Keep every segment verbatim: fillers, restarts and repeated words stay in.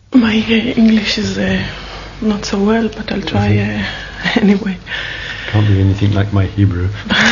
My uh, English is uh, not so well, but I'll try uh, anyway. Can't be anything like my Hebrew.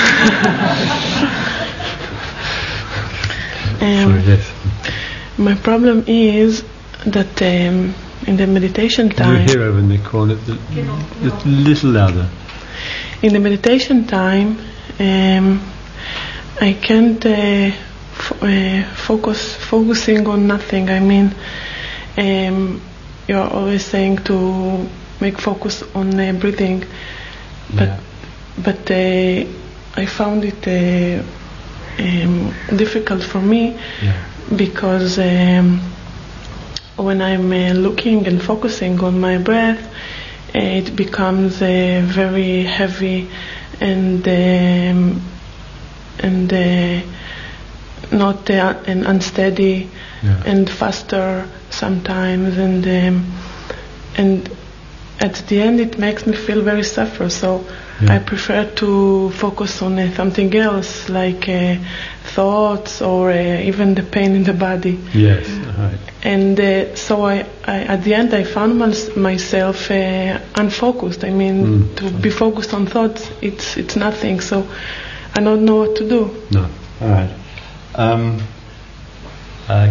um, Sorry, yes. My problem is that um, in the meditation Can time... you hear over in the corner? The, the little louder. In the meditation time, um, I can't uh, f- uh, focus focusing on nothing. I mean, um, you're always saying to make focus on uh, breathing, but Yeah. but uh, I found it uh, um, difficult for me Yeah. because um, when I'm uh, looking and focusing on my breath, uh, it becomes uh, very heavy and um, and uh, not uh, and unsteady Yeah. and faster sometimes, and um, and at the end it makes me feel very suffer. So Yeah. I prefer to focus on uh, something else, like uh, thoughts or uh, even the pain in the body. Yes, right. And uh, so I, I, at the end, I found mys- myself uh, unfocused. I mean, Mm. to be focused on thoughts, it's it's nothing. So I don't know what to do. No. All right. Um, uh,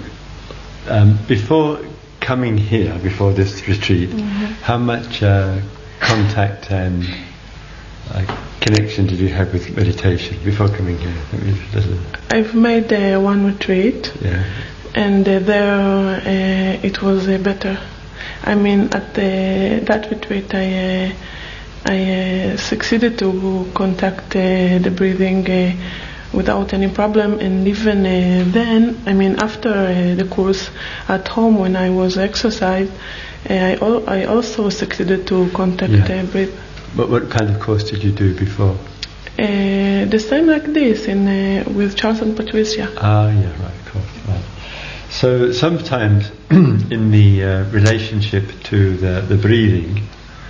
um, before coming here, before this retreat, how much uh, contact and uh, connection did you have with meditation before coming here? Let me just- I've made uh, one retreat, Yeah. and uh, there uh, it was uh, better. I mean, at the, that retreat, I uh, I uh, succeeded to contact uh, the breathing uh, without any problem, and even uh, then, I mean, after uh, the course at home when I was exercised, uh, I, al- I also succeeded to contact Yeah. uh, breath. What, what kind of course did you do before? Uh, the same like this in uh, with Charles and Patricia. Ah, yeah, right, of course, right. So sometimes in the uh, relationship to the, the breathing,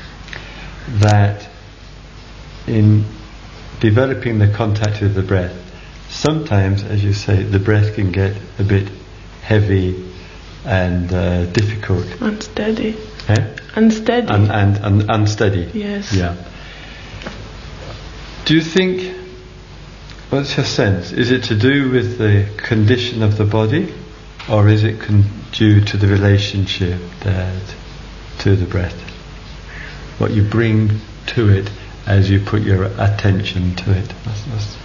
that in developing the contact with the breath, sometimes, as you say, the breath can get a bit heavy and uh, difficult. Unsteady. Eh? Unsteady. And, and, and unsteady. Yes. Yeah. Do you think, what's your sense? Is it to do with the condition of the body, or is it con- due to the relationship that, to the breath? What you bring to it as you put your attention to it? That's, that's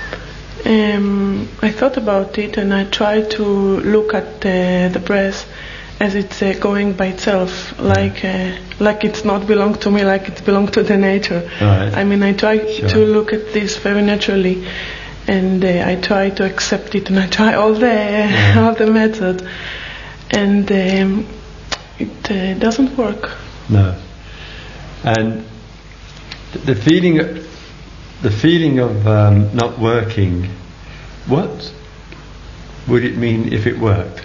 Um, I thought about it, and I tried to look at uh, the breath as it's uh, going by itself, like uh, like it's not belong to me, like it belongs to the nature. Right. I mean, I try Sure. to look at this very naturally, and uh, I try to accept it, and I try all the Yeah. all the methods, and um, it uh, doesn't work. No. And th- the feeling, the feeling of um, not working, what would it mean if it worked?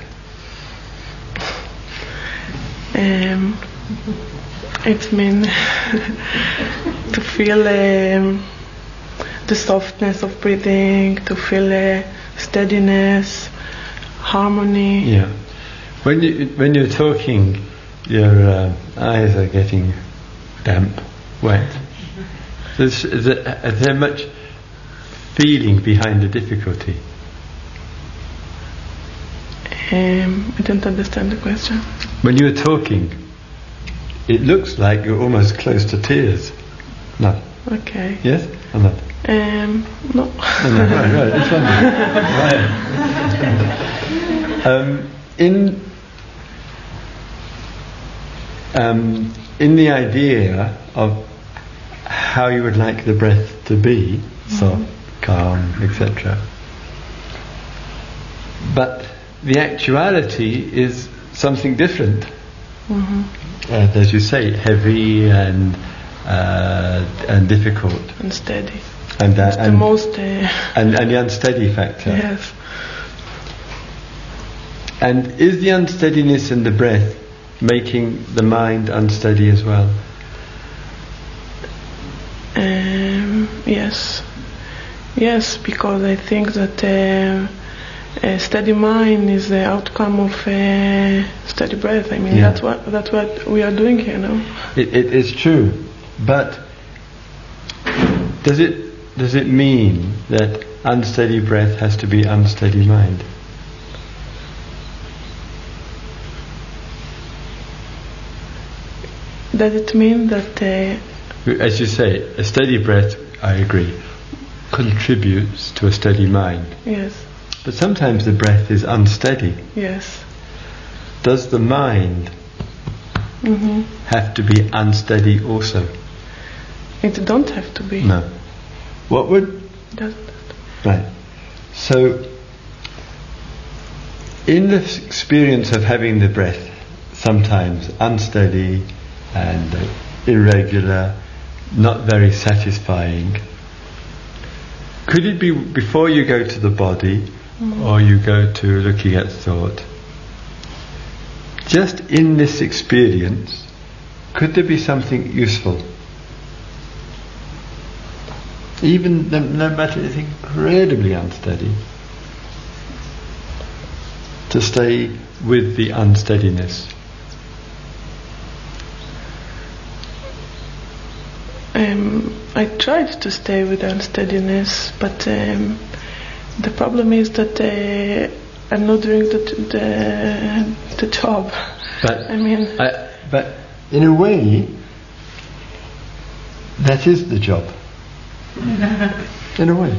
Um, it means to feel um, the softness of breathing, to feel uh, steadiness, harmony. Yeah. When you when you're talking, your uh, eyes are getting damp, wet. There's, is, there, is there much feeling behind the difficulty? Um, I don't understand the question. When you were talking, it looks like you're almost close to tears. No. Okay. Yes or not? Um, no. No, no, right, right, it's wonderful. Right. Um, in um, in the idea of how you would like the breath to be, soft, calm, et cetera. But the actuality is something different. Mm-hmm. Uh, as you say, heavy and uh, and difficult. Unsteady. And that, It's the and, most. Uh, and and the unsteady factor. yes. And is the unsteadiness in the breath making the mind unsteady as well? Um, yes. Yes, because I think that uh, a steady mind is the outcome of a steady breath. I mean, Yeah. that's what that's what we are doing here now. It, it is true, but does it does it mean that unsteady breath has to be unsteady mind? Does it mean that? Uh, As you say, a steady breath, I agree, contributes to a steady mind. yes, But sometimes the breath is unsteady. yes. Does the mind hmm have to be unsteady also? It don't have to be. No. What would... Doesn't. Right. So, in the experience of having the breath, sometimes unsteady and uh, irregular, not very satisfying, could it be before you go to the body Mm. or you go to looking at thought, just in this experience, could there be something useful? Even no, no matter it's incredibly unsteady, to stay with the unsteadiness. Um, I tried to stay with unsteadiness, but um, the problem is that uh, I'm not doing the the, the job. But I mean, I, but in a way, that is the job. In a way.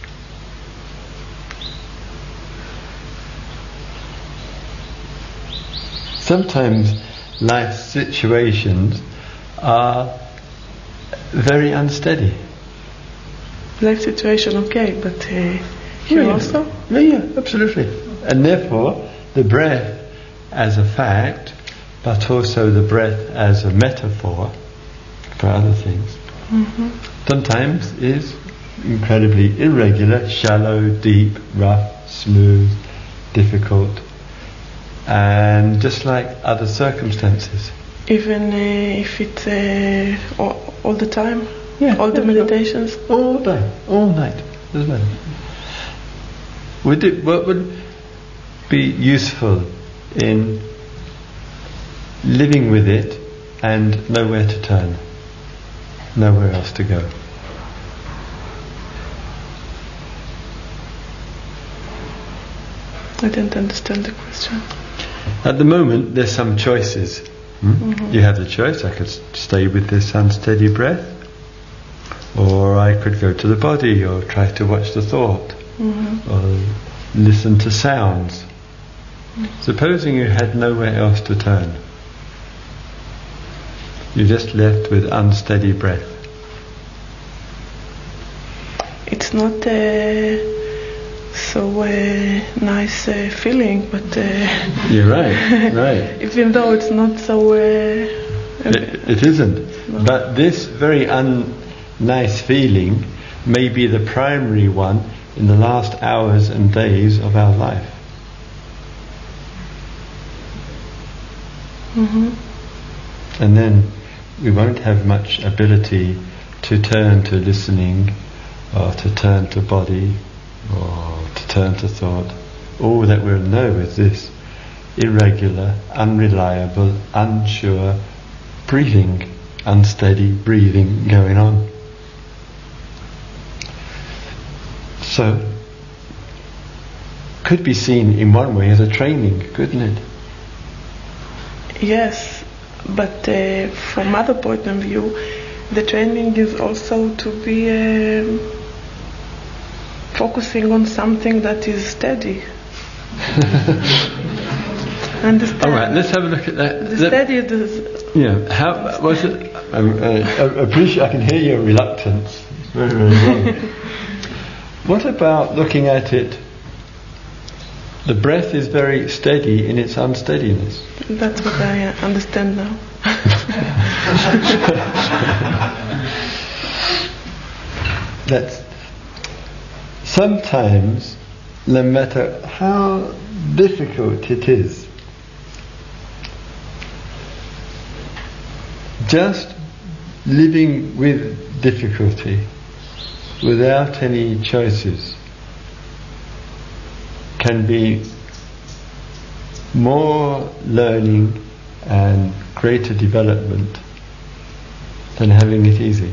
Sometimes life situations are very unsteady. life situation okay, but uh, here yeah. also. Yeah, yeah, absolutely. And therefore, the breath as a fact, but also the breath as a metaphor for other things, Mm-hmm. sometimes is incredibly irregular, shallow, deep, rough, smooth, difficult, and just like other circumstances. Even uh, if it's uh, all, all the time, Yeah, all the yeah, meditations. All day, all night, doesn't matter. Would it, what would be useful in living with it and nowhere to turn, nowhere else to go? I didn't understand the question. At the moment, there's some choices. Hmm? Mhm. You have the choice. I could s- stay with this unsteady breath, or I could go to the body, or try to watch the thought, Mm-hmm. or listen to sounds. Supposing you had nowhere else to turn, you're just left with unsteady breath. It's not a so uh, nice uh, feeling, but uh, You're right, right. even though it's not so. Uh, It, it isn't. No. But this very unnice feeling may be the primary one in the last hours and days of our life. mm-hmm. And then we won't have much ability to turn to listening, or to turn to body, or to turn to thought. All that we'll know is this irregular, unreliable, unsure breathing, unsteady breathing going on. So, could be seen in one way as a training, couldn't it? Yes, but uh, from other point of view, the training is also to be um focusing on something that is steady. Understand? All right, let's have a look at that. The Let- steady is Yeah, how was it? Um, uh, I appreciate. I can hear your reluctance. It's very, very wrong. What about looking at it? The breath is very steady in its unsteadiness. that's what I uh, understand now. That's sometimes, no matter how difficult it is, just living with difficulty, without any choices, can be more learning and greater development than having it easy.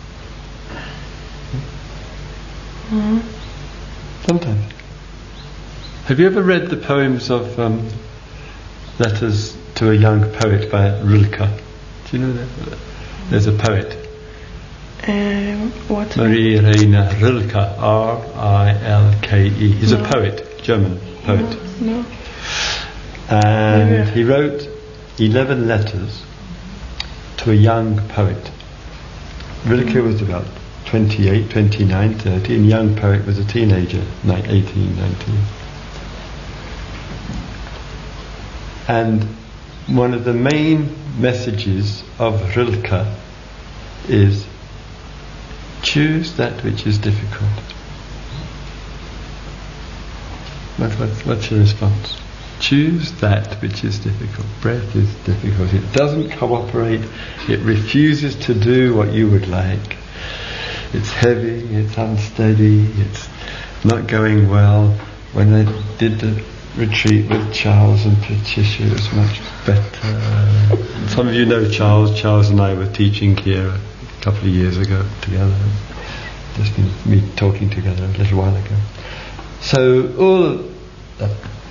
Mm-hmm. Sometimes. Have you ever read the poems of um, Letters to a Young Poet by Rilke? Do you know that? There's a poet. Um, what? Marie Reine Rilke, R I L K E. He's No. a poet, German poet. No. no. And Maybe. he wrote eleven letters to a young poet. Rilke was about twenty-eight, twenty-nine, thirty, and young poet was a teenager, eighteen, nineteen. And one of the main messages of Rilke is choose that which is difficult. What, what, what's your response? Choose that which is difficult. Breath is difficult. It doesn't cooperate. It refuses to do what you would like. It's heavy, it's unsteady, it's not going well. When I did the retreat with Charles and Patricia, it was much better. Some of you know Charles. Charles and I were teaching here a couple of years ago together. Just been me talking together a little while ago. So all that.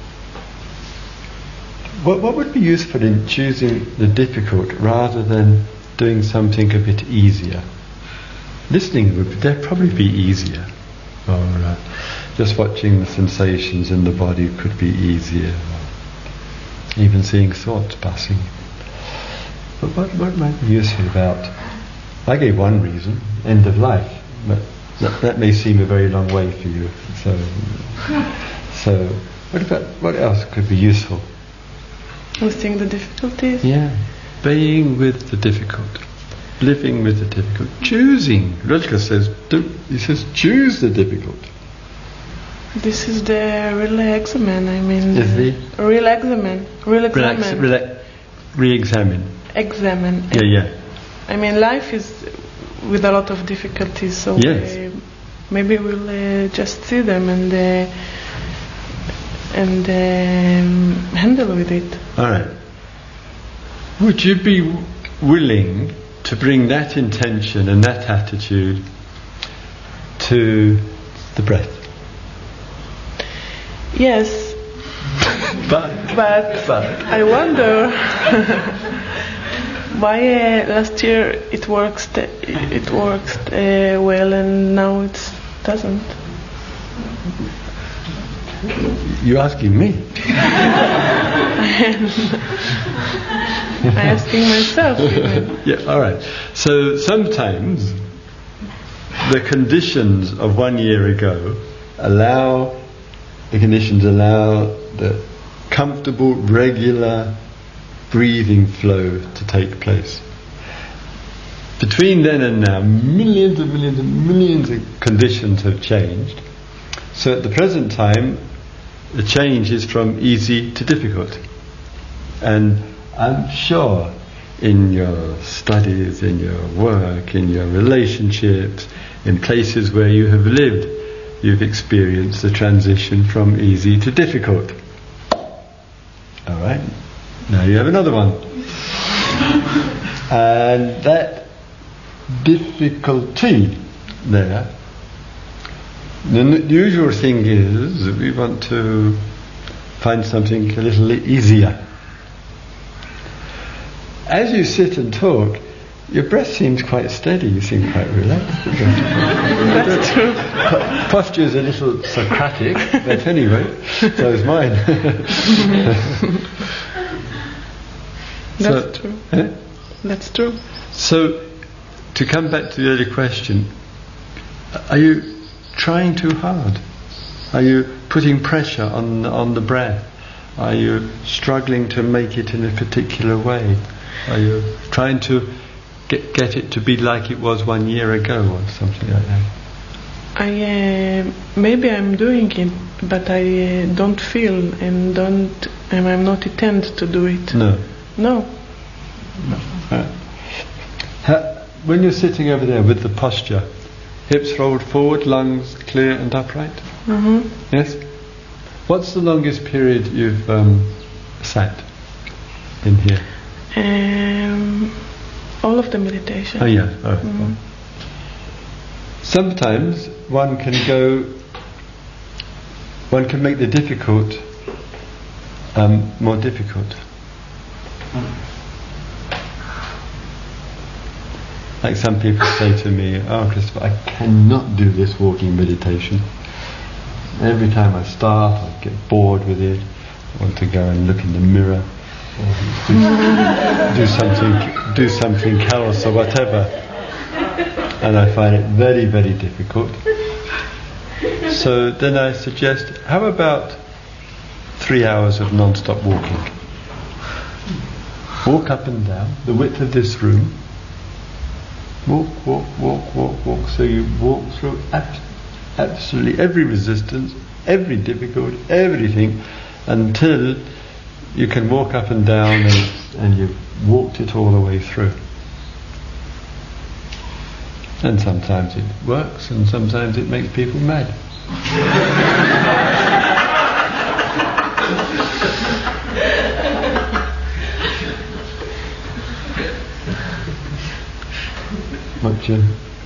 What, what would be useful in choosing the difficult rather than doing something a bit easier? Listening would there probably be easier, or uh, just watching the sensations in the body could be easier. Even seeing thoughts passing. But what, what might be useful about? I gave one reason: end of life. But that, that may seem a very long way for you. So, so what about what else could be useful? Listening the difficulties. Yeah, being with the difficult. Living with the difficult, choosing. Rilke says, do, he says, choose the difficult. This is the real examen. I mean, Is the real examen, real relax, examen, rela- re-examine. examen. Yeah, yeah. I mean, life is with a lot of difficulties, so Yes. uh, maybe we'll uh, just see them and uh, and um, handle with it. All right. Would you be w- willing to bring that intention and that attitude to the breath? Yes, But, but but I wonder why uh, last year it works t- it works uh, well and now it doesn't. you're asking me. I'm asking myself even. Yeah, all right. So sometimes the conditions of one year ago allow the conditions allow the comfortable, regular breathing flow to take place. Between then and now, millions and millions and millions of conditions have changed. So at the present time, the change is from easy to difficult. And I'm sure in your studies, in your work, in your relationships, in places where you have lived, you've experienced the transition from easy to difficult. Alright, now you have another one. And that difficulty there, the n- usual thing is that we want to find something a little easier. As you sit and talk, your breath seems quite steady, you seem quite relaxed. That's true. Po- posture is a little Socratic, but anyway, so is mine. That's So, true. eh? That's true. So, to come back to the earlier question, are you trying too hard? Are you putting pressure on on the breath? Are you struggling to make it in a particular way? Are you trying to get get it to be like it was one year ago or something like that? I uh, maybe I'm doing it, but I uh, don't feel and don't and I'm not intent to do it. No. No. Uh, ha- when you're sitting over there with the posture, hips rolled forward, lungs clear and upright. Mm-hmm. Yes. What's the longest period you've um, sat in here? Um, all of the meditation. Oh yeah. Oh, Mm. Sometimes one can go, one can make the difficult um, more difficult. Like some people say to me, "Oh, Christopher, I cannot do this walking meditation. Every time I start, I get bored with it. I want to go and look in the mirror, or do, do something, do something else, or whatever." And I find it very, very difficult. So then I suggest, how about three hours of non-stop walking? Walk up and down the width of this room. Walk, walk, walk, walk, walk. So you walk through ab- absolutely every resistance, every difficulty, everything, until you can walk up and down and, and you've walked it all the way through. And sometimes it works, and sometimes it makes people mad. What you?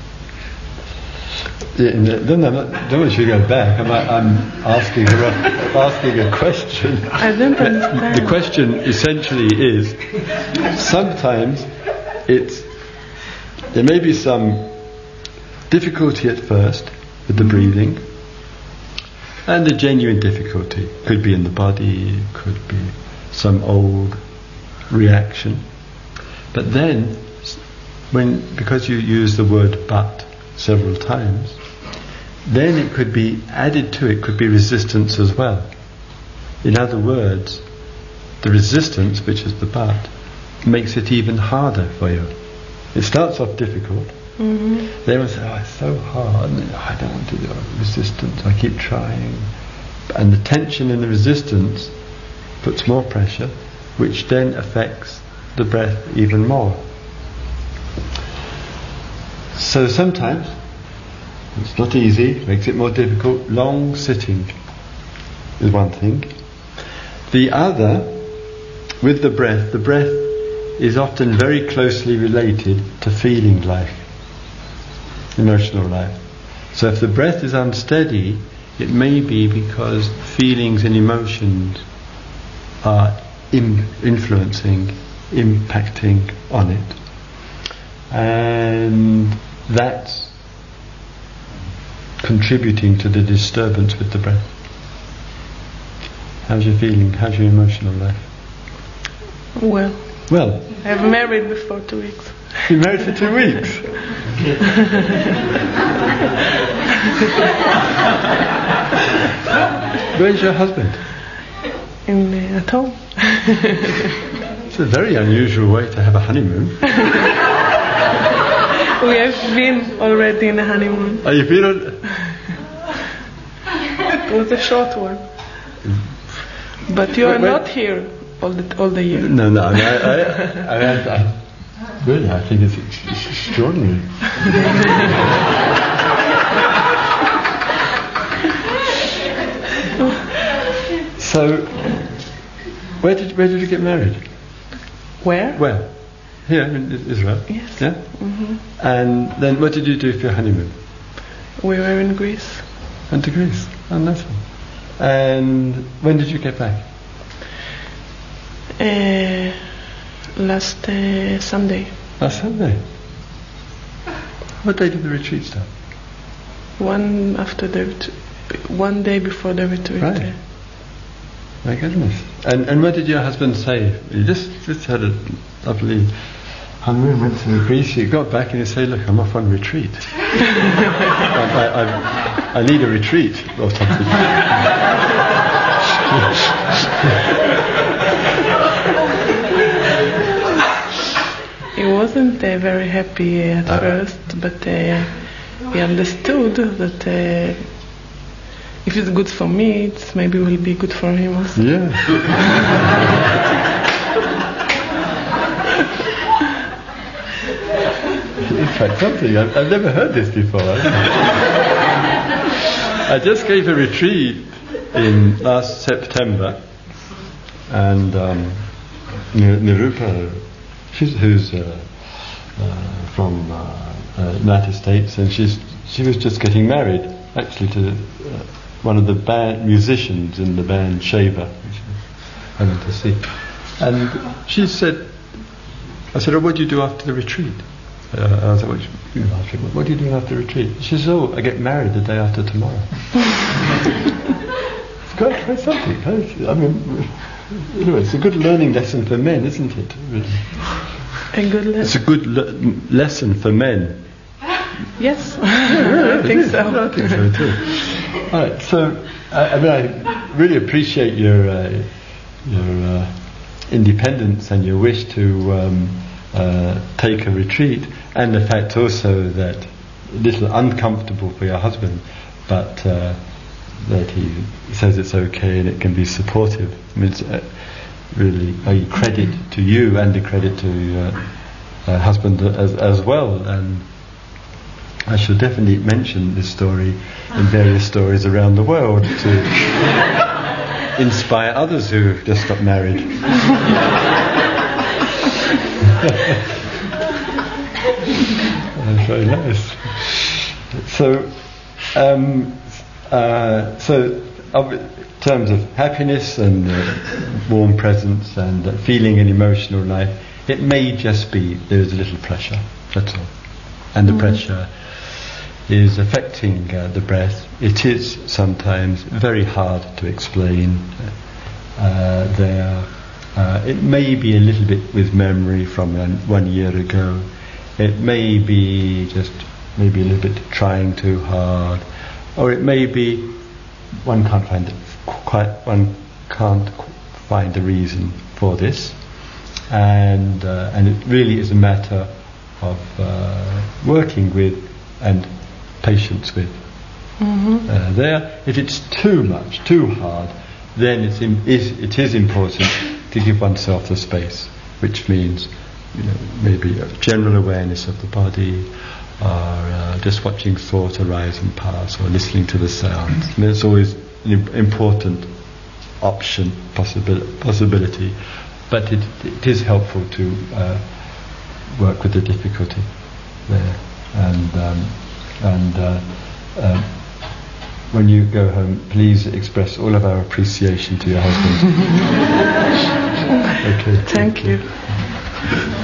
Yeah, don't, don't, don't want you to go back. I'm, I'm asking a, asking a question. I don't understand. The question essentially is: sometimes it's there may be some difficulty at first with the breathing, and a genuine difficulty could be in the body, could be some old reaction. But then, when because you use the word "but" several times, then it could be added to it, could be resistance as well. In other words, the resistance, which is the "but," makes it even harder for you. It starts off difficult. Mm-hmm. They will say, "Oh, it's so hard. I don't want to do it. Resistance. I keep trying," and the tension in the resistance puts more pressure, which then affects the breath even more. So sometimes it's not easy, makes it more difficult. Long sitting is one thing. The other, with the breath, the breath is often very closely related to feeling life, emotional life. So if the breath is unsteady, it may be because feelings and emotions are im- influencing, impacting on it. And that's contributing to the disturbance with the breath. How's your feeling? How's your emotional life? Well, Well, I've married before two weeks. you're married for two weeks. Where's your husband? In uh, at home. It's a very unusual way to have a honeymoon. We have been already in a honeymoon. Are you feeling? It was a short one. But you are Wait, wait. not here all the all the year. No, no. I, mean, I, I, I, I, I, really, I think it's, ex- it's extraordinary. So, where did where did you get married? Where? Where? Here in Israel. Yes. Yeah. Hmm. And then, what did you do for your honeymoon? We were in Greece. Went to Greece. Oh, nice one. And when did you get back? Uh, last uh, Sunday. Last Sunday. What day did the retreat start? One after the ret- one day before the retreat. Right. My goodness. And and what did your husband say? You just just had a lovely honeymoon, went to Greece. You got back and you say, "Look, I'm off on retreat. I, I, I, I need a retreat or something." He wasn't uh, very happy uh, at Uh. first, but uh, he understood that uh, if it's good for me, it's maybe will be good for him also. Yeah. In fact, something I've, I've never heard this before. I just gave a retreat in last September, and um, Nirupa, she's, who's uh, uh, from uh, uh, United States, and she's she was just getting married, actually, to uh, one of the band musicians in the band Shiva, which I went to see. And she said, I said, oh, what do you do after the retreat? Uh, I said, what do, you, you know, I said, what do you do after the retreat? She says, oh, I get married the day after tomorrow. It's got to try something. Huh? I mean, anyway, it's a good learning lesson for men, isn't it? Really? A good lesson. It's a good le- lesson for men. Yes, I think so. I think so too. All right, so I, I mean, I really appreciate your uh, your uh, independence and your wish to um, uh, take a retreat, and the fact also that a little uncomfortable for your husband, but uh, that he says it's okay and it can be supportive. I mean, it's uh, really a credit to you and a credit to your uh, husband as as well. And I should definitely mention this story in various stories around the world to inspire others who just got married. That's very nice. So, um, uh, so in terms of happiness and uh, warm presence and uh, feeling an emotional life, it may just be there's a little pressure. That's all, and the mm-hmm. pressure is affecting uh, the breath. It is sometimes very hard to explain. Uh, there, uh, it may be a little bit with memory from one, one year ago. It may be just maybe a little bit trying too hard, or it may be one can't find it quite. One can't find a reason for this, and uh, and it really is a matter of uh, working with and patience with. Mm-hmm. Uh, there, if it's too much, too hard, then it's im- is, it is important to give oneself the space, which means, you know, maybe a general awareness of the body, or uh, just watching thought arise and pass, or listening to the sounds. I mean, it's always an im- important option, possibil- possibility, but it, it is helpful to uh, work with the difficulty there. And um, And uh, uh, when you go home, please express all of our appreciation to your husband. Okay. Thank, thank you. you.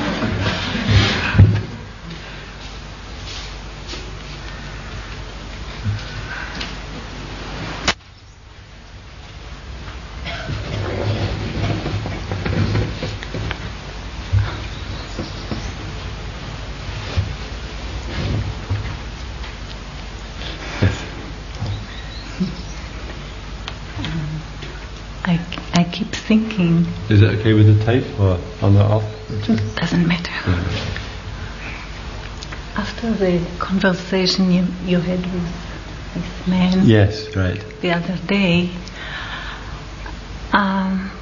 Thinking. Is it okay with the tape or on or off? Doesn't matter. Yeah. After the conversation you, you had with this man, yes, right, the other day, um,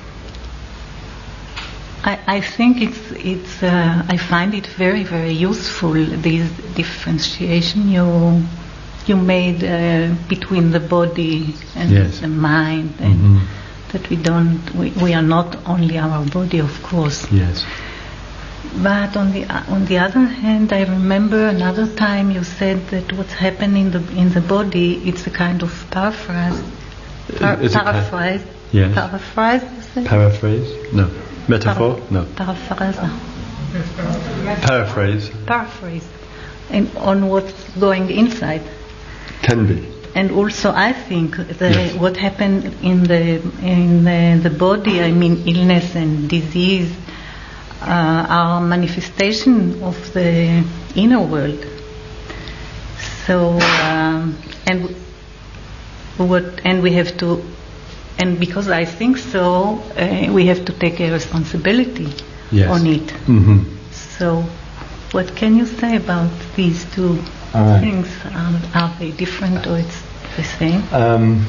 I, I think it's it's uh, I find it very very useful, this differentiation you you made uh, between the body and yes. the mind, and mm-hmm. that we don't, we, we are not only our body, of course. Yes. But on the uh, on the other hand, I remember another time you said that what's happening in the in the body, it's a kind of paraphrase. Par- paraphrase. Kind, yes. Paraphrase. You said? Paraphrase. No. Metaphor. Para- no. Paraphrase. Paraphrase. Paraphrase. And on what's going inside. Can be. And also, I think the, yes. what happened in the in the, the body, I mean, illness and disease, uh, are manifestation of the inner world. So, um, and what, and we have to, and because I think so, uh, we have to take a responsibility yes. on it. Mm-hmm. So, what can you say about these two? Right. Things are, are they different or it's the same? Um,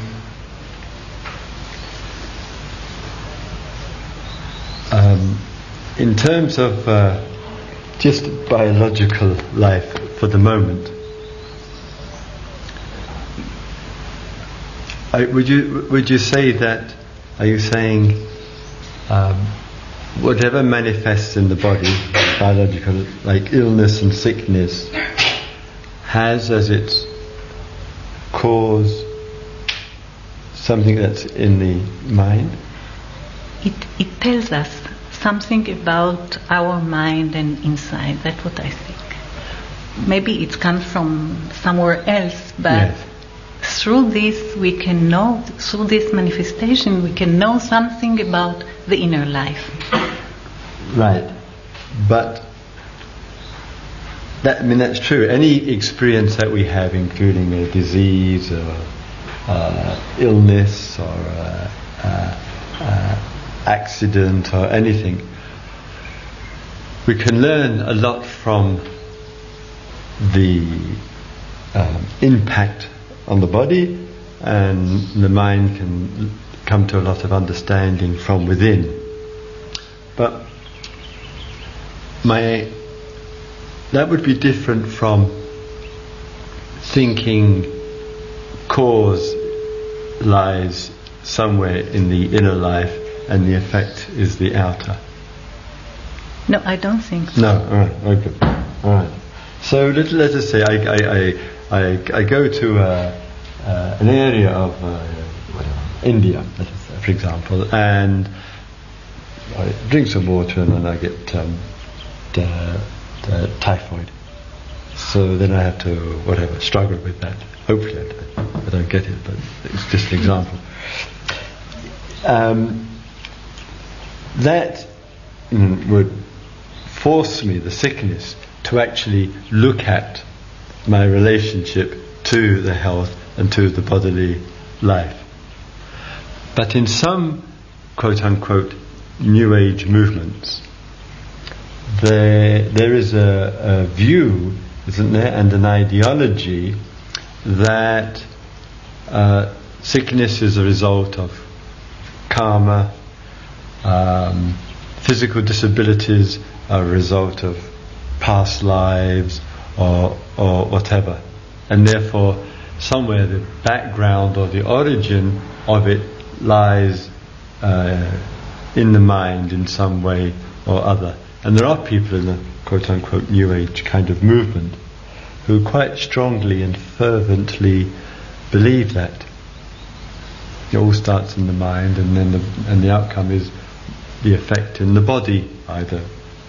um, in terms of uh, just biological life for the moment, I, would you would you say that? Are you saying um, whatever manifests in the body, biological, like illness and sickness, has as its cause something that's in the mind? It it tells us something about our mind and inside. That's what I think. Maybe it comes from somewhere else, but Yes. through this we can know, through this manifestation, we can know something about the inner life. Right, but that I mean that's true. Any experience that we have, including a disease or uh, illness or uh, uh, uh, accident or anything, we can learn a lot from the um, impact on the body, and the mind can come to a lot of understanding from within. But my that would be different from thinking cause lies somewhere in the inner life and the effect is the outer. No, I don't think so. No, all right, okay, all right. So let, let us say I I, I, I, I go to uh, uh, an area of uh, whatever, India, let us say, for example, and I drink some water and then I get um, the, the typhoid. So then I have to whatever struggle with that. Hopefully I don't, I don't get it, but it's just an example. Um, that mm, would force me, the sickness, to actually look at my relationship to the health and to the bodily life. But in some quote unquote New Age movements, there there is a, a view, isn't there, and an ideology that uh, sickness is a result of karma, um, physical disabilities are a result of past lives or or whatever, and therefore somewhere the background or the origin of it lies uh, in the mind in some way or other. And there are people in the quote unquote New Age kind of movement who quite strongly and fervently believe that it all starts in the mind, and then the and the outcome is the effect in the body. Either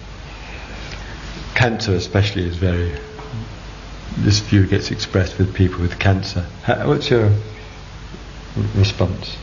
cancer especially is very, this view gets expressed with people with cancer. How, what's your r- response?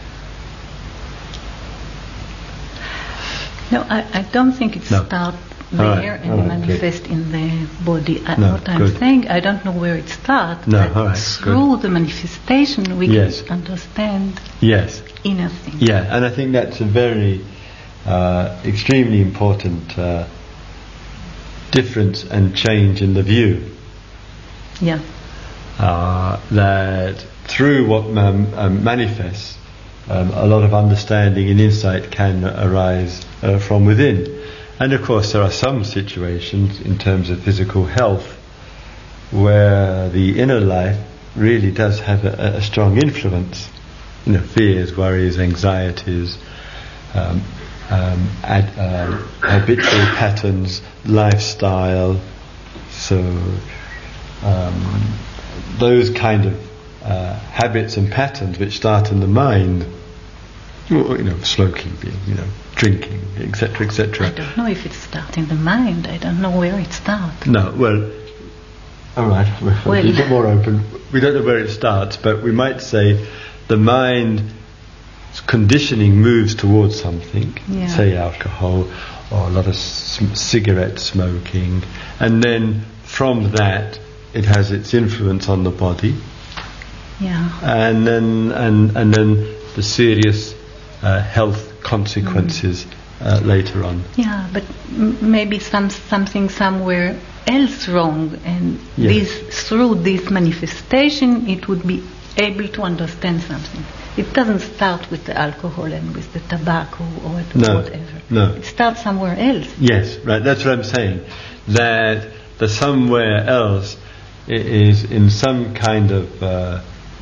No, I, I don't think it No. starts All right, there and all right, manifest in the body. I, No, what I'm good. saying, I don't know where it starts, No, but all right, through the manifestation we Yes. can understand Yes. inner things. Yeah, and I think that's a very uh, extremely important uh, difference and change in the view. Yeah. Uh, that through what man, um, manifests, um, a lot of understanding and insight can arise uh, from within. And of course there are some situations in terms of physical health where the inner life really does have a, a strong influence. You know, fears, worries, anxieties, um, um, ad, uh, habitual patterns, lifestyle, so um, those kind of uh, habits and patterns which start in the mind, you know, smoking, being, you know, drinking, et cetera, et I cetera. don't know if it starts in the mind. I don't know where it starts. No, well, all right, we're Well- a bit more open. We don't know where it starts, but we might say the mind's conditioning moves towards something, Yeah. say alcohol or a lot of c- cigarette smoking, and then from that it has its influence on the body, Yeah. and then and and then the serious uh, health consequences uh, later on. Yeah, but m- maybe some something somewhere else wrong, and Yeah. this through this manifestation, it would be able to understand something. It doesn't start with the alcohol and with the tobacco or what- No, whatever. no. It starts somewhere else. Yes, right. That's what I'm saying. That the somewhere else i- is in some kind of uh,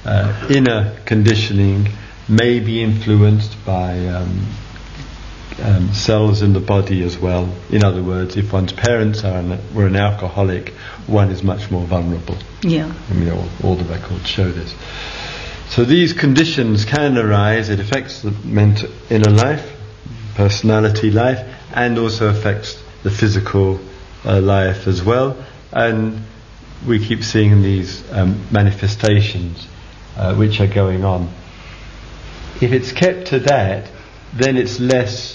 uh, inner conditioning may be influenced by um, um, cells in the body as well. In other words, if one's parents are an, were an alcoholic, one is much more vulnerable. Yeah. I mean, all, all the records show this. So these conditions can arise. It affects the mental inner life, personality life, and also affects the physical uh, life as well. And we keep seeing these um, manifestations uh, which are going on. If it's kept to that, then it's less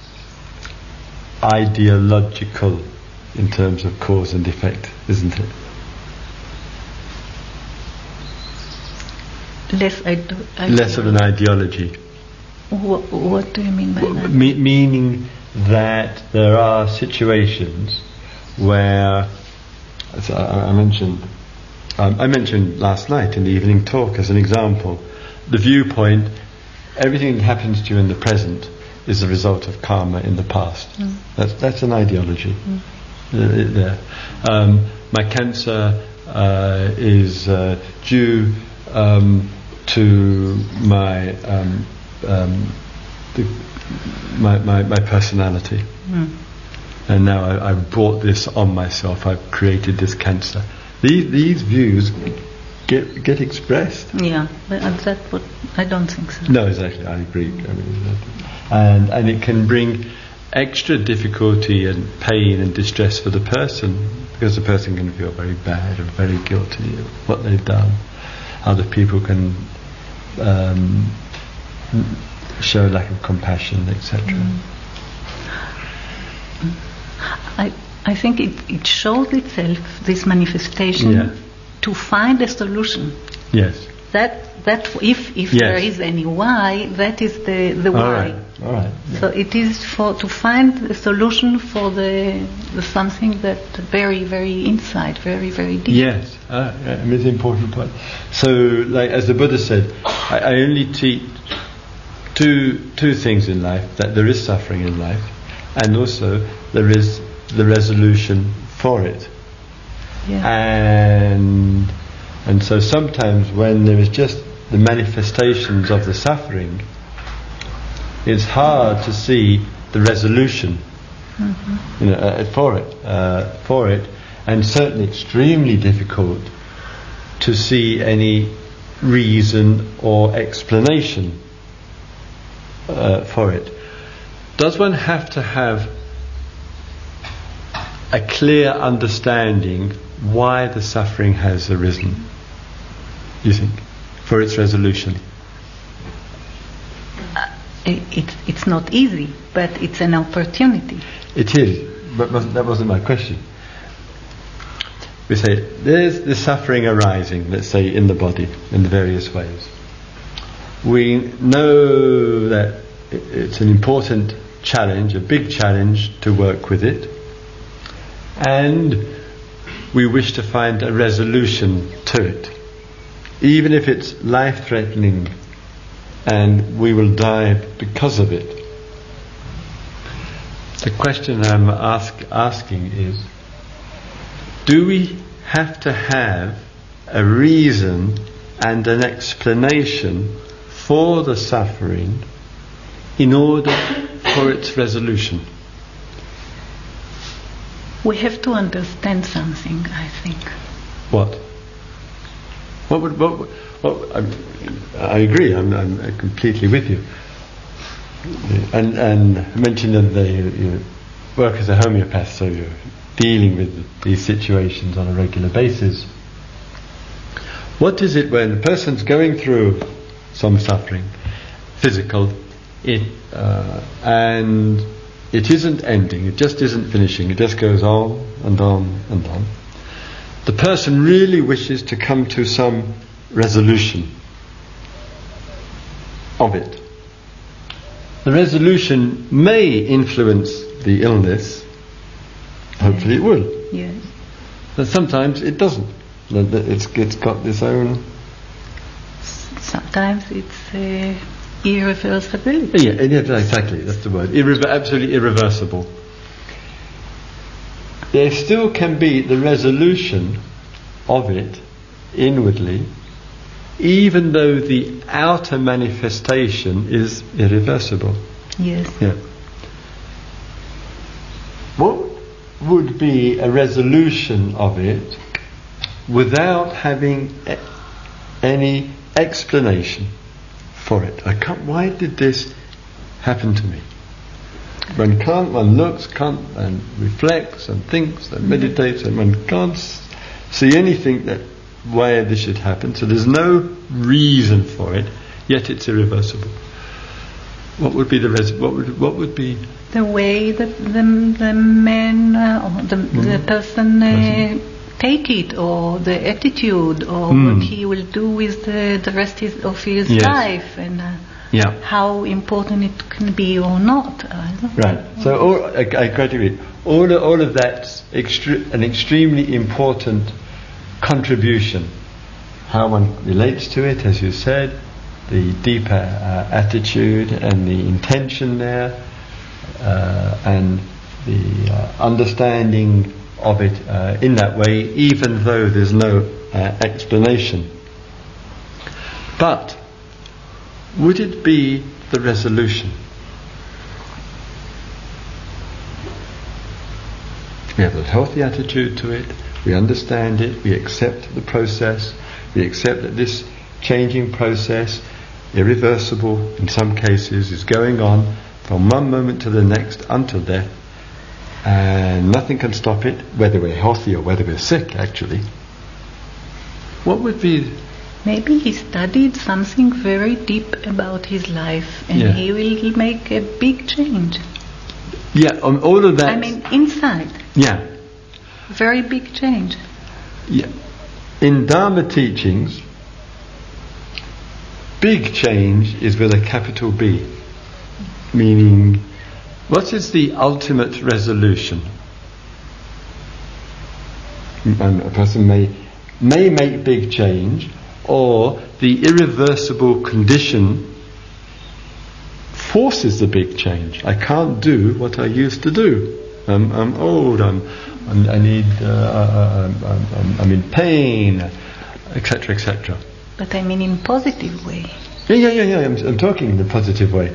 ideological in terms of cause and effect, isn't it? Less, ide- less of an ideology. What, what do you mean by that? Me- meaning that there are situations where, as I, I mentioned, um, I mentioned last night in the evening talk as an example, the viewpoint, everything that happens to you in the present is a result of karma in the past. Mm. That's that's an ideology. Mm. Uh, there. Um, my cancer uh, is uh, due um, to my um, um, the, my, my my personality, mm. and now I, I've brought this on myself. I've created this cancer. These these views get get expressed. Yeah, but that what I don't think so. No, exactly. I agree. I mean, and and it can bring extra difficulty and pain and distress for the person, because the person can feel very bad and very guilty of what they've done. Other people can um, show lack of compassion, et cetera. Mm. I I think it, it shows itself, this manifestation, yeah. to find a solution. Yes. That that if if yes. there is any why, that is the the why. All right. All right. Yeah. So it is for to find a solution for the, the something that very very inside, very very deep. Yes, uh, yeah, I mean, it's an important point. So, like as the Buddha said, I, I only teach two two things in life: that there is suffering in life, and also there is the resolution for it. Yeah. And and so sometimes when there is just the manifestations of the suffering, it's hard to see the resolution, mm-hmm. you know, uh, for it, uh, for it, and certainly extremely difficult to see any reason or explanation uh, for it. Does one have to have a clear understanding why the suffering has arisen, you think, for its resolution? Uh, it, it's not easy, but it's an opportunity. It is, but that wasn't my question. We say, there's the suffering arising, let's say, in the body, in the various ways. We know that it's an important challenge, a big challenge to work with it, and we wish to find a resolution to it, even if it's life-threatening and we will die because of it. The question I'm ask, asking is, do we have to have a reason and an explanation for the suffering in order for its resolution? We have to understand something, I think. What? What would? What? What, what I, I agree. I'm, I'm completely with you. And and I mentioned that they, you work as a homeopath, so you're dealing with these situations on a regular basis. What is it when a person's going through some suffering, physical, it uh, and it isn't ending, it just isn't finishing, it just goes on and on and on. The person really wishes to come to some resolution of it. The resolution may influence the illness, hopefully it will. Yes. But sometimes it doesn't. It's, it's got its own... Sometimes it's uh, irreversibility. Yeah, yeah, exactly, that's the word. Irre- absolutely irreversible. There still can be the resolution of it inwardly, even though the outer manifestation is irreversible. Yes. Yeah. What would be a resolution of it without having a- any explanation for it? I can't. Why did this happen to me? One can't. One looks, can't, and reflects, and thinks, and meditates, and one can't s- see anything that why this should happen. So there's no reason for it, yet it's irreversible. What would be the res- what would what would be The way that the the man uh, or the the person uh, take it, or the attitude, or Mm. what he will do with the the rest his, of his Yes. life, and uh, yeah. how important it can be or not. I don't Right. So all, I, I quite agree. All of, all of that's extre- an extremely important contribution. How one relates to it, as you said, the deeper uh, attitude and the intention there, uh, and the uh, understanding of it uh, in that way, even though there's no uh, explanation. But would it be the resolution? We have a healthy attitude to it, we understand it, we accept the process, we accept that this changing process, irreversible in some cases, is going on from one moment to the next until death, and nothing can stop it, whether we're healthy or whether we're sick, actually. What would be... Maybe he studied something very deep about his life, and Yeah. he will make a big change. Yeah, um, all of that... I mean, inside, Yeah. very big change. Yeah. In Dharma teachings, big change is with a capital B, meaning, what is the ultimate resolution? And a person may may make big change, or the irreversible condition forces the big change. I can't do what I used to do. I'm, I'm old. I'm, I'm I need. Uh, I'm, I'm, I'm in pain, et cetera, et cetera. But I mean in positive way. Yeah, yeah, yeah, yeah. I'm, I'm talking in the positive way.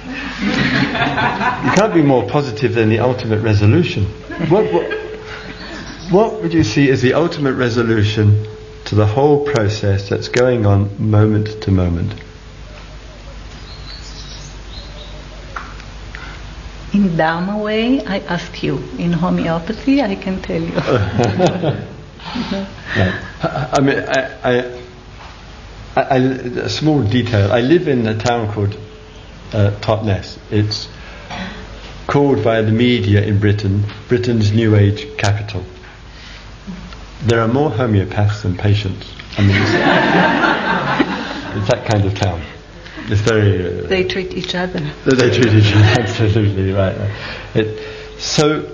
You can't be more positive than the ultimate resolution. What, what, what would you see as the ultimate resolution to the whole process that's going on moment to moment? In Dharma way, I ask you. In homeopathy, I can tell you. Right. I mean, I, I, I, a small detail. I live in a town called uh, Totnes. It's called by the media in Britain, Britain's New Age capital. There are more homeopaths than patients. I mean, it's, it's that kind of town. It's very... Uh, They treat each other. They treat each other, absolutely right. It, so,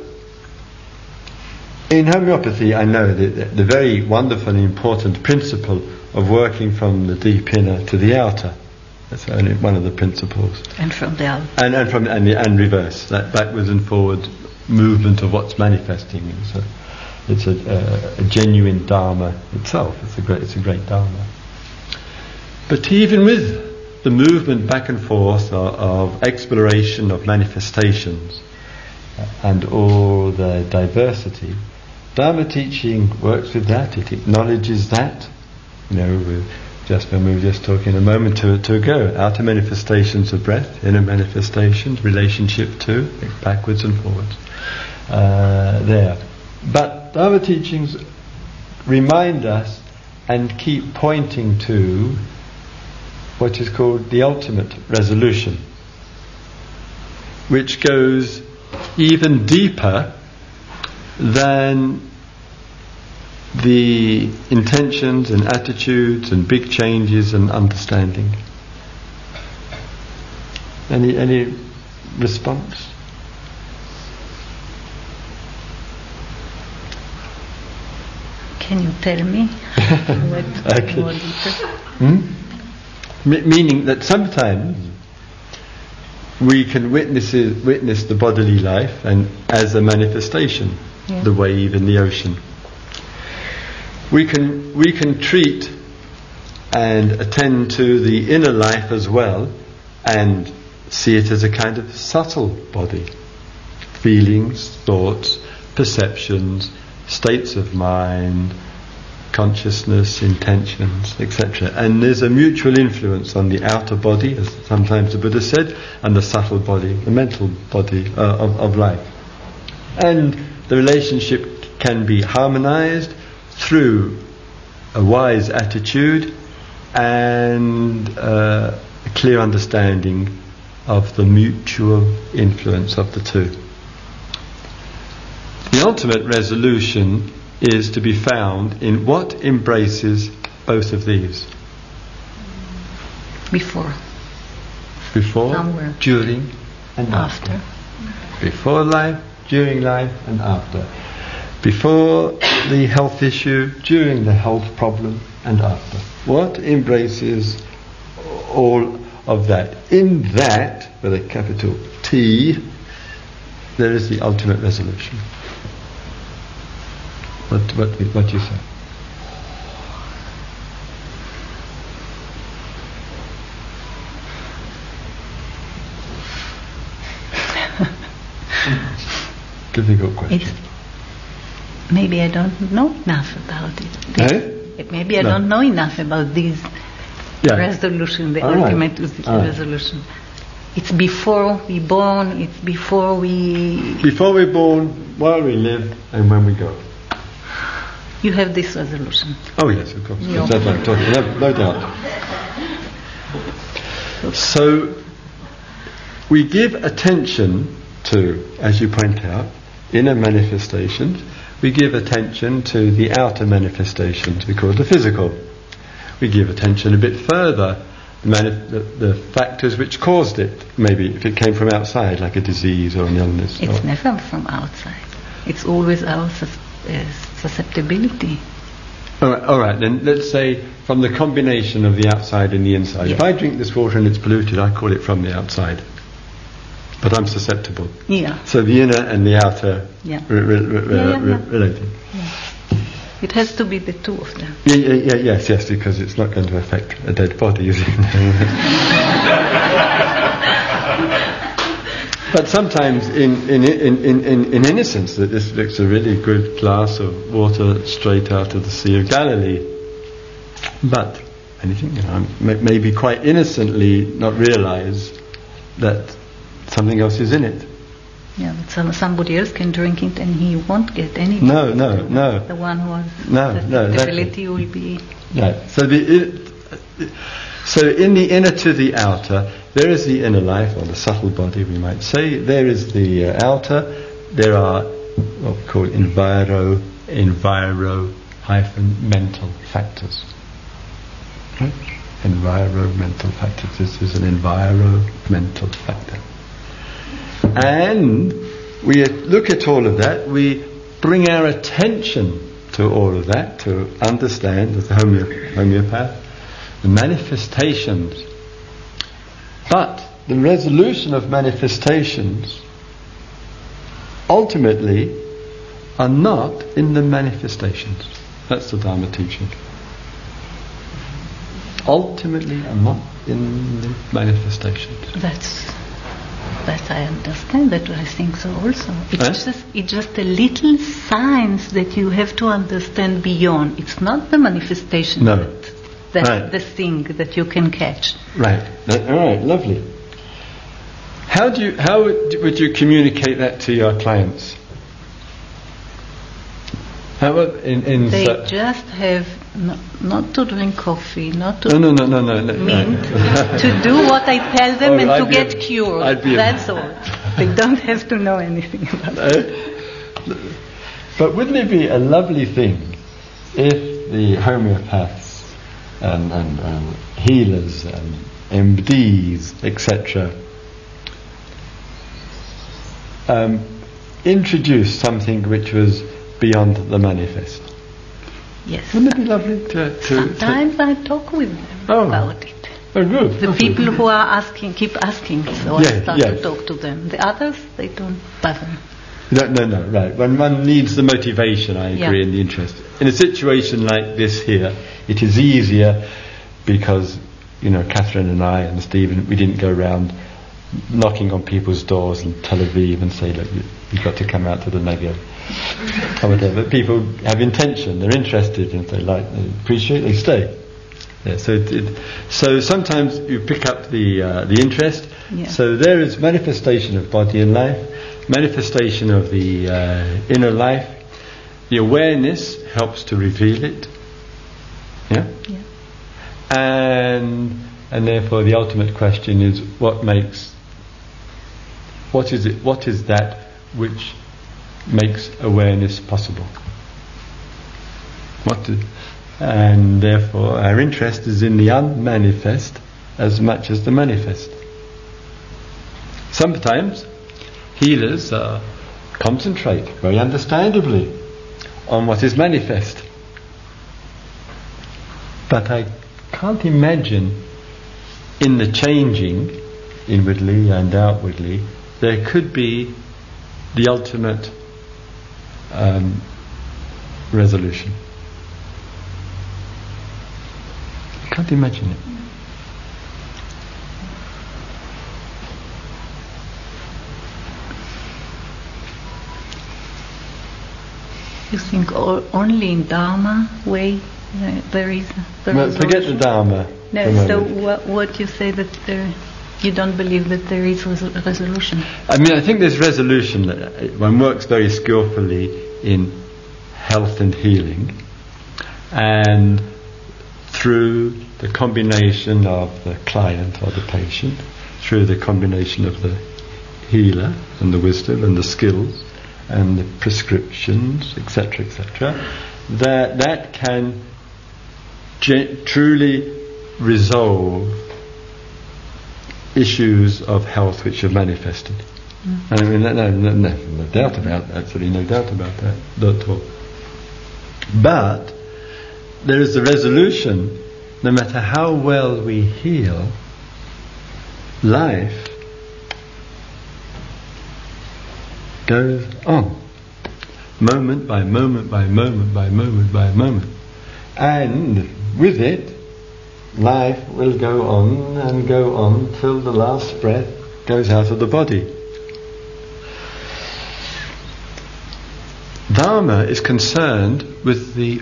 in homeopathy, I know that the very wonderful and important principle of working from the deep inner to the outer. That's only one of the principles. And from the outer. And and from and, and reverse, that backwards and forward movement of what's manifesting. It's a, it's a, a, a genuine Dharma itself. It's a great, it's a great Dharma. But even with the movement back and forth of, of exploration of manifestations and all the diversity, Dharma teaching works with that. It acknowledges that. You know, we just when we were just talking a moment to, to ago, outer manifestations of breath, inner manifestations, relationship to, backwards and forwards. Uh, there. But Dharma teachings remind us and keep pointing to what is called the ultimate resolution, which goes even deeper than the intentions and attitudes and big changes and understanding. Any any response? Can you tell me what Okay. more detail? Hmm? M- meaning that sometimes we can witness it, witness the bodily life and as a manifestation, Yeah. the wave in the ocean. We can we can treat and attend to the inner life as well, and see it as a kind of subtle body. Feelings, thoughts, perceptions, states of mind, consciousness, intentions, et cetera. And there's a mutual influence on the outer body, as sometimes the Buddha said, and the subtle body, the mental body uh, of, of life. And the relationship can be harmonized through a wise attitude and uh, a clear understanding of the mutual influence of the two. The ultimate resolution is to be found in what embraces both of these. Before. Before, Somewhere. during, and after. After. Before life, during life, and after. Before the health issue, during the health problem, and after. What embraces all of that? In that, with a capital T, there is the ultimate resolution. What what what do you say? Difficult question. It's, maybe I don't know enough about it. Eh? Maybe I No. don't know enough about this Yeah. resolution, the All right. ultimate All right. resolution. It's before we born, it's before we... Before we're born, while we live, and when we go. You have this resolution. Oh yes, of course. Yeah. That's what I'm talking. No, no doubt. So we give attention to, as you point out, inner manifestations. We give attention to the outer manifestations, we call it the physical. We give attention a bit further, the, manif- the, the factors which caused it. Maybe if it came from outside, like a disease or an illness. It's or never from outside. It's always our sus- uh, susceptibility. All right, all right, then let's say from the combination of the outside and the inside. Yes. If I drink this water and it's polluted, I call it from the outside. But I'm susceptible. Yeah. So the inner and the outer Yeah. re- re- re- Yeah, yeah, re- yeah. relating. It has to be the two of them. Yeah, yeah, yeah, yes, yes, because it's not going to affect a dead body, is it? But sometimes in, in, in, in, in innocence, that this looks a really good glass of water straight out of the Sea of Galilee. But anything, you know, may, maybe quite innocently not realise that something else is in it. Yeah, but some, somebody else can drink it and he won't get anything. No, no, no. The one who has No, no, susceptibility will be... Right. So the so in the inner to the outer, there is the inner life, or the subtle body, we might say. There is the uh, outer. There are what we call enviro, enviro hyphen mental factors. Right? Environmental factors. This is an environmental factor. And we look at all of that. We bring our attention to all of that, to understand, as a homeo- homeopath, the manifestations. But the resolution of manifestations ultimately are not in the manifestations. That's the Dharma teaching. Ultimately are not in the manifestations. That's... That I understand, that I think so also. It's Eh? just it's just a little science that you have to understand beyond. It's not the manifestation No. that, that's Right. the thing that you can catch. Right. That, all right. Lovely. How do you how would, would you communicate that to your clients? How about in in They so- just have no, not to drink coffee, not to no no no no no no. mint, no. to do what I tell them Oh, and I'd to be get a- cured. I'd be a- That's all. They don't have to know anything about it. Eh? But wouldn't it be a lovely thing if the homeopaths and, and, and healers and M Ds, et cetera, um, introduced something which was beyond the manifest? Yes. Wouldn't it be lovely to... to, to Sometimes I talk with them Oh. about it. oh, good. The Lovely. people who are asking, keep asking, so Yeah, I start yeah. to talk to them. The others, they don't bother. No, no, no, right. When one needs the motivation, I agree, Yeah. and the interest. In a situation like this here, it is easier because, you know, Catherine and I and Stephen, we didn't go around knocking on people's doors in Tel Aviv and say, look, you, you've got to come out to the Negev or whatever. People have intention, they're interested, and if they like, they appreciate, they stay. Yeah, so it, it, so sometimes you pick up the uh, the interest. Yeah. So there is manifestation of body and life, manifestation of the uh, inner life. The awareness helps to reveal it. Yeah. Yeah. And and therefore the ultimate question is what makes what is it what is that which makes awareness possible? What do, and therefore our interest is in the unmanifest as much as the manifest. Sometimes healers uh, concentrate very understandably on what is manifest, but I can't imagine in the changing inwardly and outwardly there could be the ultimate um, resolution. I can't imagine it. You think o- only in Dharma way uh, there is the Well, forget the resolution? Dharma. No, for a so moment. what, what you say that there, you don't believe that there is res- resolution? I mean, I think there's resolution. That one works very skillfully in health and healing, and through the combination of the client or the patient, through the combination of the healer and the wisdom and the skills and the prescriptions, et cetera, et cetera, that that can ge- truly resolve issues of health which have manifested. Mm. I mean, no, no, no, no, no doubt about that. Absolutely no doubt about that. Not at all. But there is the resolution. No matter how well we heal, life goes on, moment by moment by moment by moment by moment, and with it, life will go on and go on till the last breath goes out of the body. Dharma is concerned with the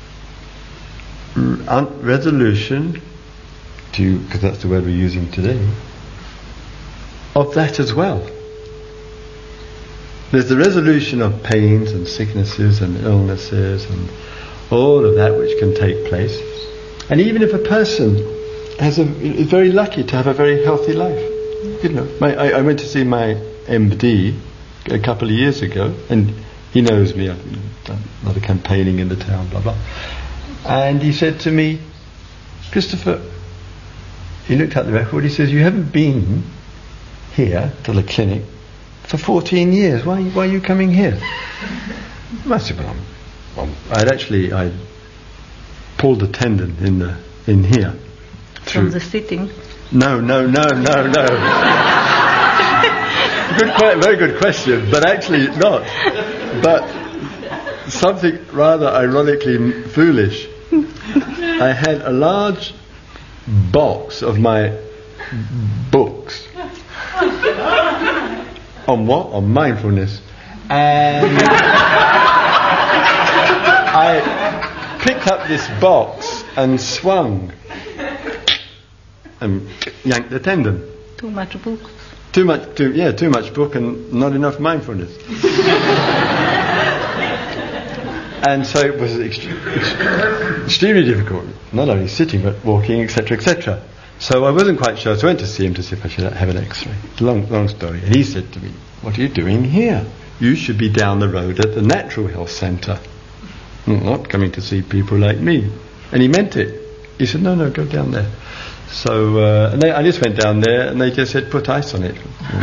r- resolution, to because that's the word we're using today, of that as well. There's the resolution of pains and sicknesses and illnesses and all of that which can take place. And even if a person has a, is very lucky to have a very healthy life, you know, my, I, I went to see my M D a couple of years ago, and he knows me. I've done a lot of campaigning in the town, blah blah. And he said to me, Christopher, he looked at the record. He says, "You haven't been here to the clinic for fourteen years. Why, why are you coming here?" I said, "Well, I'm, I'm, I'd actually I pulled a tendon in the in here." From the sitting? No, no, no, no, no. Good, quite, very good question, but actually not. But something rather ironically foolish. I had a large box of my books. On what? On mindfulness. And I picked up this box and swung and yanked the tendon. Too much books. Too much, too, yeah, too much book and not enough mindfulness. And so it was extre- extremely difficult, not only sitting but walking, et cetera, et cetera. So I wasn't quite sure, so I went to see him to see if I should have an X-ray. Long, long story. And he said to me, "What are you doing here? You should be down the road at the Natural Health Centre, not coming to see people like me." And he meant it. He said, "No, no, go down there." So uh, and they, I just went down there, and they just said, "Put ice on it."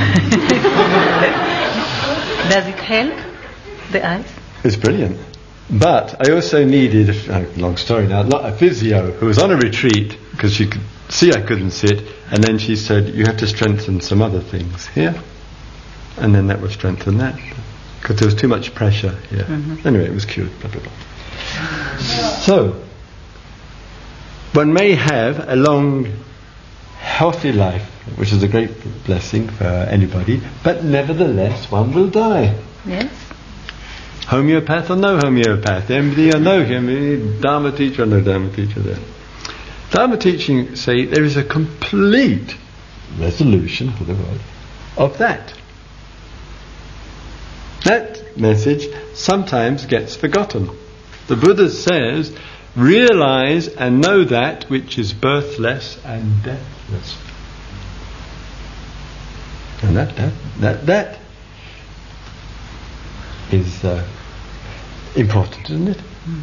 Does it help, the ice? It's brilliant. But I also needed, a long story now, a physio who was on a retreat because she could see I couldn't sit, and then she said, "You have to strengthen some other things here," and then that would strengthen that because there was too much pressure here. Mm-hmm. Anyway, it was cured. Blah blah blah. So, one may have a long, healthy life, which is a great blessing for anybody, but nevertheless one will die. Yes. Homeopath or no homeopath, M D or no M D, Dharma teacher or no Dharma teacher there. Dharma teaching say there is a complete resolution for the world of that. That message sometimes gets forgotten. The Buddha says, realize and know that which is birthless and deathless. And that, that, that, that is uh, important, isn't it? Mm.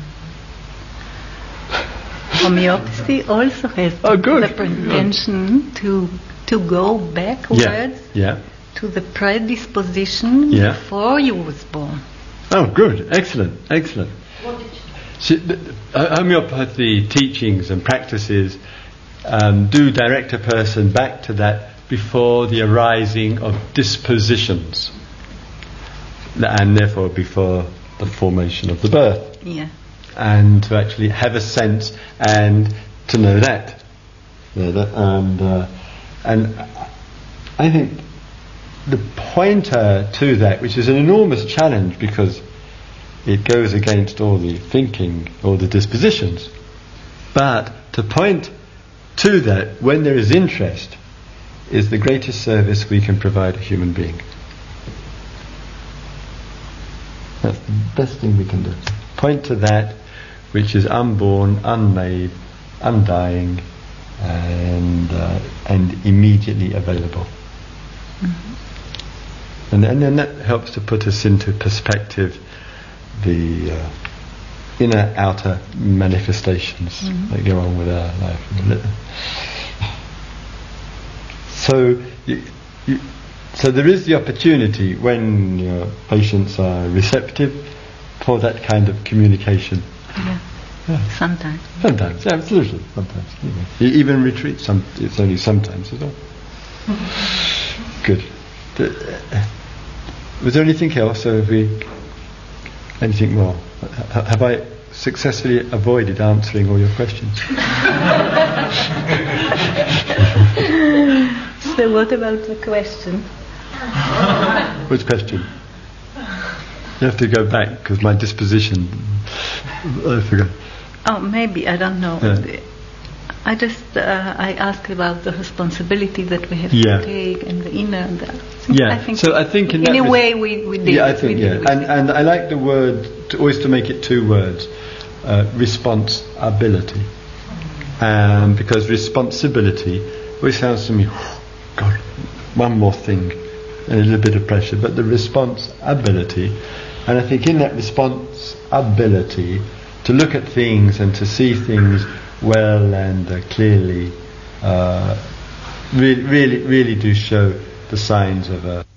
Homeopathy also has oh, good. the pretension to to go backwards yeah. Yeah. to the predisposition yeah. before you was born. Oh, good, excellent, excellent. So, uh, homeopathy teachings and practices um, do direct a person back to that before the arising of dispositions, and therefore before the formation of the birth. Yeah. And to actually have a sense and to know that. Know that and, uh, and I think the pointer to that, which is an enormous challenge because it goes against all the thinking, all the dispositions, but to point to that when there is interest is the greatest service we can provide a human being. That's the best thing we can do. Point to that which is unborn, unmade, undying, and uh, and immediately available. Mm-hmm. And, and then that helps to put us into perspective the uh, inner outer manifestations mm-hmm. that go on with our life. So you, you, so there is the opportunity when your patients are receptive for that kind of communication. Yeah. Yeah. Sometimes. Sometimes, yeah, absolutely. Sometimes. You know. Even retreat, some, it's only sometimes as well. Good. Uh, was there anything else, or have we, anything more? H- have I successfully avoided answering all your questions? So what about the question? Which question? You have to go back because my disposition, I forgot. Oh, maybe, I don't know. Yeah. I just, uh, I asked about the responsibility that we have yeah. to take and the inner and the, yeah. I think so I think in, in that a res- way we, we did. Yeah, I think, we yeah. did, And, did. and I like the word, to, always to make it two words, uh, responsibility. Um, because responsibility always sounds to me, oh, God, one more thing, and a little bit of pressure, but the responsibility, and I think in that responsibility, to look at things and to see things well and uh, clearly, uh, really, really, really do show the signs of a